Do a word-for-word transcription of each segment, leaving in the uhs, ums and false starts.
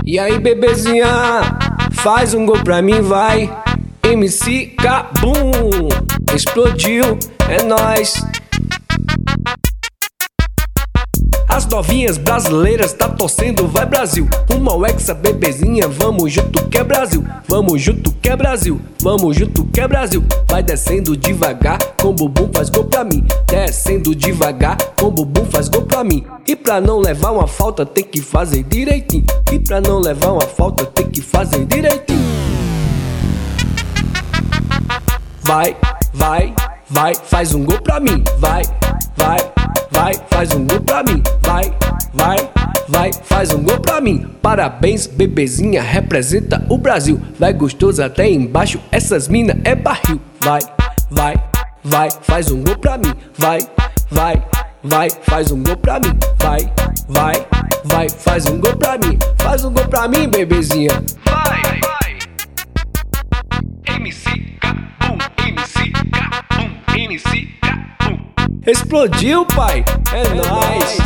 E aí, bebezinha, faz um gol pra mim, vai. M C Kabum, explodiu, é nóis. As novinhas brasileiras tá torcendo, vai Brasil. Uma ao Hexa, bebezinha, vamos junto que é Brasil. Vamos junto que é Brasil, vamos junto que é Brasil. Vai descendo devagar, com bumbum faz gol pra mim. Descendo devagar, com bumbum faz gol pra mim. E pra não levar uma falta tem que fazer direitinho. E pra não levar uma falta tem que fazer direitinho. Vai, vai, vai, faz um gol pra mim. Vai, vai, vai, faz um gol pra mim. Vai, vai, vai, faz um gol pra mim. Parabéns, bebezinha, representa o Brasil. Vai gostoso até embaixo, essas mina é barril. Vai, vai, vai, faz um gol pra mim. Vai, vai, vai, faz um gol pra mim. Vai, vai, vai, faz um gol pra mim. Faz um gol pra mim, bebezinha. Vai, vai. M C Kabum, M C Kabum, M C Kabum. Explodiu, pai, é, é nóis.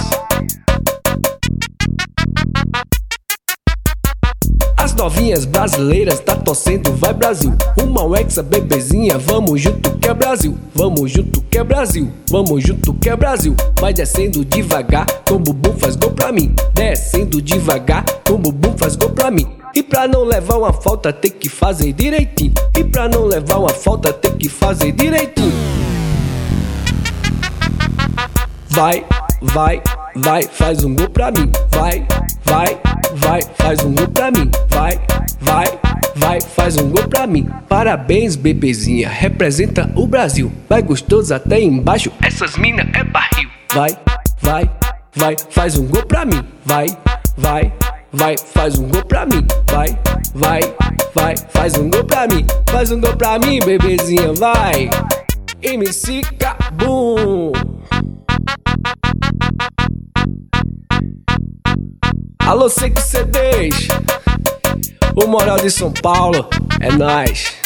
As novinhas brasileiras tá torcendo, vai Brasil. Uma ao Hexa, bebezinha, vamos junto que é Brasil. Vamos junto que é Brasil, vamos junto que é Brasil. Vai descendo devagar, com bumbum faz gol pra mim. Descendo devagar, com bumbum faz gol pra mim. E pra não levar uma falta tem que fazer direitinho. E pra não levar uma falta tem que fazer direitinho. Vai, vai, vai, faz um gol pra mim. Vai, vai, vai, faz um gol pra mim. Vai, vai, vai, faz um gol pra mim. Parabéns, bebezinha, representa o Brasil. Vai gostoso até embaixo, essas mina é barril. Vai, vai, vai, faz um gol pra mim. Vai, vai, vai, faz um gol pra mim. Vai, vai, vai, faz um gol pra mim. Faz um gol pra mim, bebezinha, vai. M C Kabum. Alô, Seco C Ds, o Moral de São Paulo, é nóis.